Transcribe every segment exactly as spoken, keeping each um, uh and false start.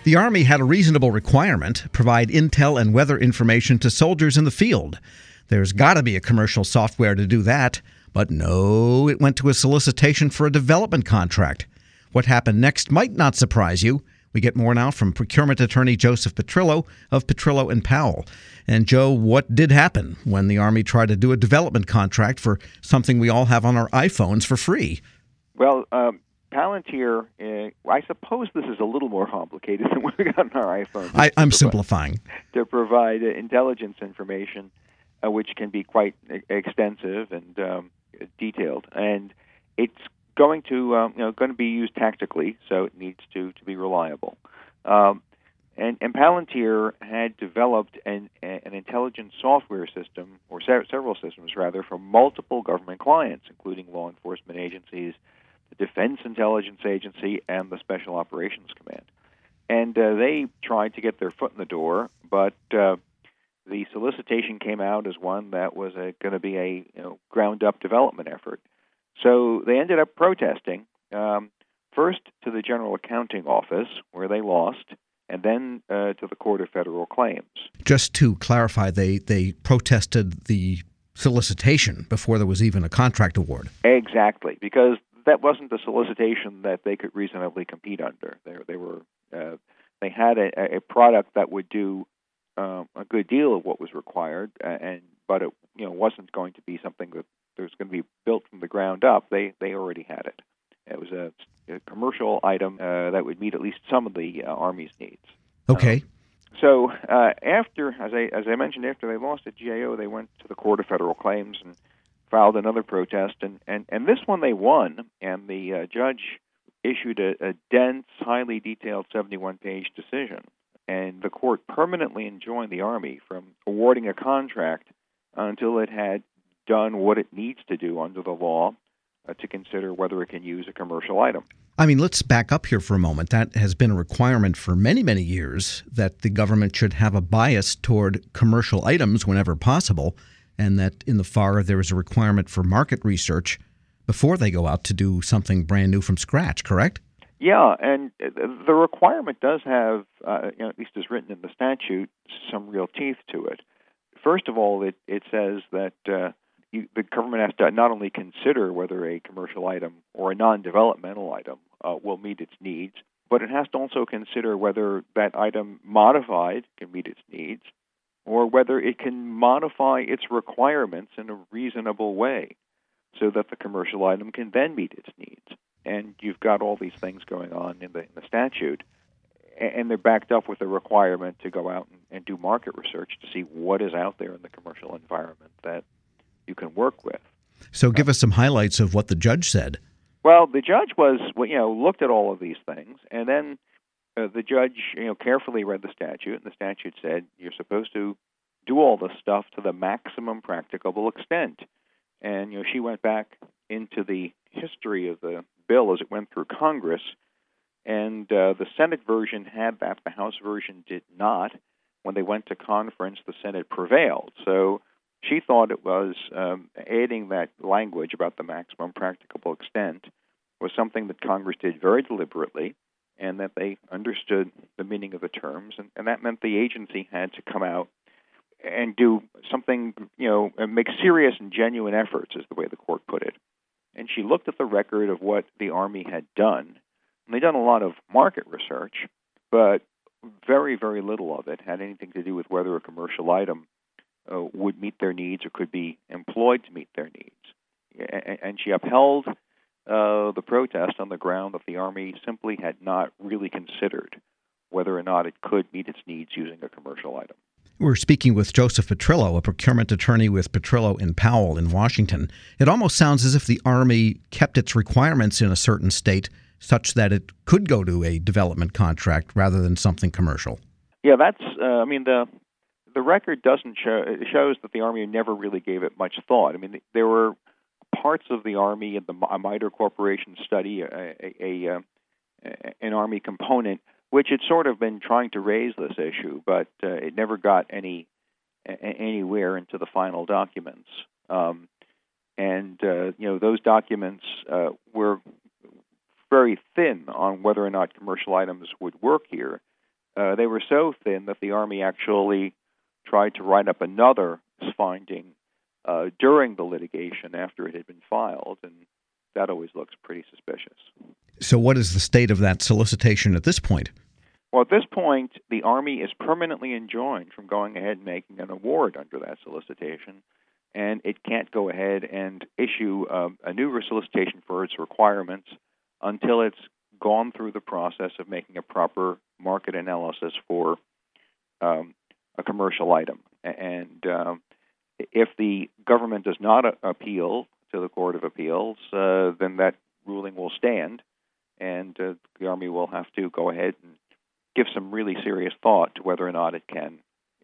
The Army had a reasonable requirement: provide intel and weather information to soldiers in the field. There's got to be a commercial software to do that. But no, it went to a solicitation for a development contract. What happened next might not surprise you. We get more now from procurement attorney Joseph Petrillo of Petrillo and Powell. And Joe, what did happen when the Army tried to do a development contract for something we all have on our iPhones for free? Well, um, Palantir, uh, I suppose this is a little more complicated than what we got on our iPhones. I, I'm provide, simplifying. To provide uh, intelligence information, uh, which can be quite uh, extensive and um, detailed. And it's going to um, you know going to be used tactically, so it needs to, to be reliable. Um, and, and Palantir had developed an, an intelligence software system, or se- several systems rather, for multiple government clients, including law enforcement agencies, the Defense Intelligence Agency, and the Special Operations Command. And uh, they tried to get their foot in the door, but uh, the solicitation came out as one that was going to be a you know, ground-up development effort. So they ended up protesting, um, first to the General Accounting Office, where they lost, and then uh, to the Court of Federal Claims. Just to clarify, they, they protested the solicitation before there was even a contract award. Exactly, because that wasn't the solicitation that they could reasonably compete under. They, they were uh, they had a, a product that would do um, a good deal of what was required, and but it you know wasn't going to be something that was going to be built from the ground up. They they already had it. It was a, a commercial item uh, that would meet at least some of the uh, Army's needs. Okay. Um, so uh, after, as I as I mentioned, after they lost at G A O, they went to the Court of Federal Claims and filed another protest, and, and, and this one they won, and the uh, judge issued a, a dense, highly detailed seventy-one page decision, and the court permanently enjoined the Army from awarding a contract until it had done what it needs to do under the law uh, to consider whether it can use a commercial item. I mean, let's back up here for a moment. That has been a requirement for many, many years, that the government should have a bias toward commercial items whenever possible, and that in the F A R there is a requirement for market research before they go out to do something brand new from scratch, correct? Yeah, and the requirement does have, uh, you know, at least as written in the statute, some real teeth to it. First of all, it, it says that uh, you, the government has to not only consider whether a commercial item or a non-developmental item uh, will meet its needs, but it has to also consider whether that item modified can meet its needs, or whether it can modify its requirements in a reasonable way so that the commercial item can then meet its needs. And you've got all these things going on in the, in the statute, and they're backed up with a requirement to go out and, and do market research to see what is out there in the commercial environment that you can work with. So give us some highlights of what the judge said. Well, the judge was, you know, looked at all of these things, and then Uh, the judge, you know, carefully read the statute, and the statute said you're supposed to do all this stuff to the maximum practicable extent. And, you know, she went back into the history of the bill as it went through Congress, and uh, the Senate version had that. The House version did not. When they went to conference, the Senate prevailed. So she thought it was um, adding that language about the maximum practicable extent was something that Congress did very deliberately, and that they understood the meaning of the terms, and, and that meant the agency had to come out and do something, you know, make serious and genuine efforts, is the way the court put it. And she looked at the record of what the Army had done, and they'd done a lot of market research, but very, very little of it had anything to do with whether a commercial item uh, would meet their needs or could be employed to meet their needs. And, and she upheld Uh, the protest on the ground that the Army simply had not really considered whether or not it could meet its needs using a commercial item. We're speaking with Joseph Petrillo, a procurement attorney with Petrillo and Powell in Washington. It almost sounds as if the Army kept its requirements in a certain state such that it could go to a development contract rather than something commercial. Yeah, that's, uh, I mean, the the record doesn't show, it shows that the Army never really gave it much thought. I mean, there were parts of the Army in the MITRE Corporation study, a, a, a, an Army component, which had sort of been trying to raise this issue, but uh, it never got any anywhere into the final documents. Um, and uh, you know, those documents uh, were very thin on whether or not commercial items would work here. uh, they were so thin that the Army actually tried to write up another finding uh, during the litigation after it had been filed, and that always looks pretty suspicious. So what is the state of that solicitation at this point? Well, at this point, the Army is permanently enjoined from going ahead and making an award under that solicitation, and it can't go ahead and issue um, a new solicitation for its requirements until it's gone through the process of making a proper market analysis for um, a commercial item. And um, if the government does not a- appeal to the Court of Appeals, uh, then that ruling will stand, and uh, the Army will have to go ahead and give some really serious thought to whether or not it can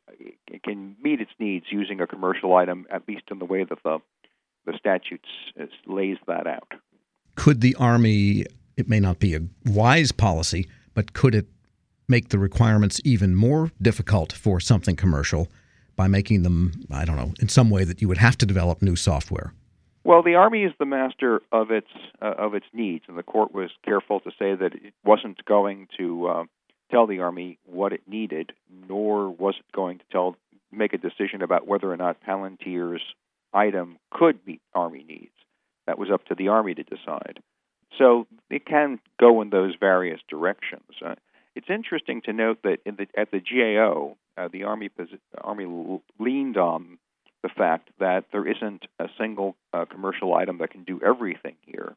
it can meet its needs using a commercial item, at least in the way that the the statute lays that out. Could the Army, it may not be a wise policy, but could it make the requirements even more difficult for something commercial by making them, I don't know, in some way that you would have to develop new software? Well, the Army is the master of its uh, of its needs, and the court was careful to say that it wasn't going to uh, tell the Army what it needed, nor was it going to tell make a decision about whether or not Palantir's item could meet Army needs. That was up to the Army to decide. So it can go in those various directions. Uh, it's interesting to note that in the, at the G A O, uh, the Army Army leaned on the fact that there isn't a single uh, commercial item that can do everything here.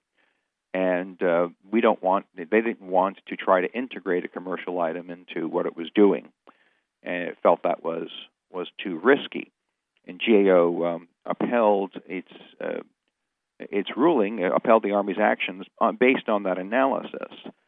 And uh, we don't want, they didn't want to try to integrate a commercial item into what it was doing. And it felt that was, was too risky. And G A O um, upheld its uh, its ruling, upheld the Army's actions on, based on that analysis.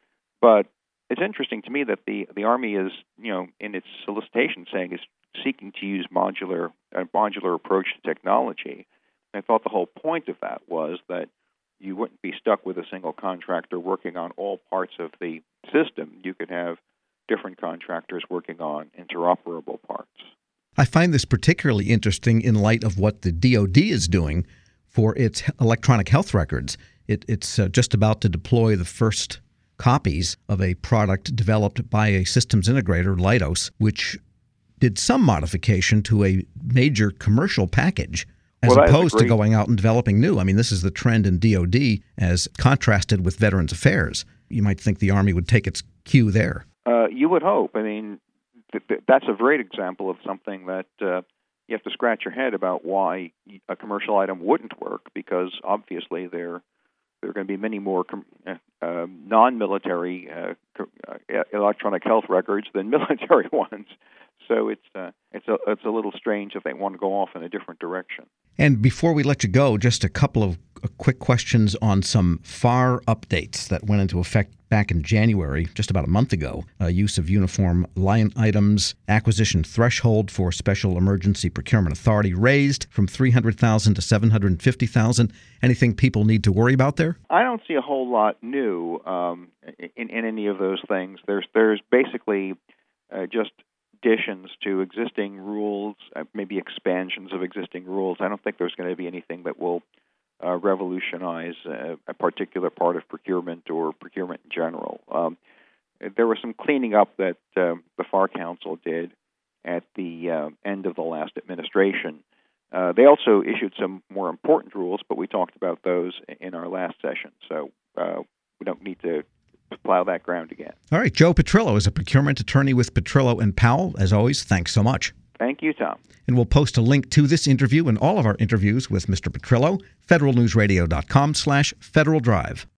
But it's interesting to me that the, the Army is, you know, in its solicitation saying is seeking to use modular a modular approach to technology. I thought the whole point of that was that you wouldn't be stuck with a single contractor working on all parts of the system. You could have different contractors working on interoperable parts. I find this particularly interesting in light of what the D O D is doing for its electronic health records. It, it's uh, just about to deploy the first copies of a product developed by a systems integrator, Leidos, which did some modification to a major commercial package as well, opposed great... to going out and developing new. I mean, this is the trend in D O D as contrasted with Veterans Affairs. You might think the Army would take its cue there. Uh, you would hope. I mean, th- th- that's a great example of something that uh, you have to scratch your head about why a commercial item wouldn't work, because obviously there there are going to be many more com- uh, non-military uh, co- uh, electronic health records than military ones. So it's uh, it's a it's a little strange if they want to go off in a different direction. And before we let you go, just a couple of quick questions on some F A R updates that went into effect back in January, just about a month ago. Uh, use of uniform line items, acquisition threshold for Special Emergency Procurement Authority raised from three hundred thousand dollars to seven hundred fifty thousand dollars. Anything people need to worry about there? I don't see a whole lot new um, in, in any of those things. There's there's basically uh, just additions to existing rules, uh, maybe expansions of existing rules. I don't think there's going to be anything that will uh, revolutionize uh, a particular part of procurement or procurement in general. Um, there was some cleaning up that uh, the F A R Council did at the uh, end of the last administration. Uh, they also issued some more important rules, but we talked about those in our last session, so uh, we don't need to plow that ground again. All right. Joe Petrillo is a procurement attorney with Petrillo and Powell. As always, thanks so much. Thank you, Tom. And we'll post a link to this interview and all of our interviews with Mister Petrillo, federal news radio dot com slash Federal Drive.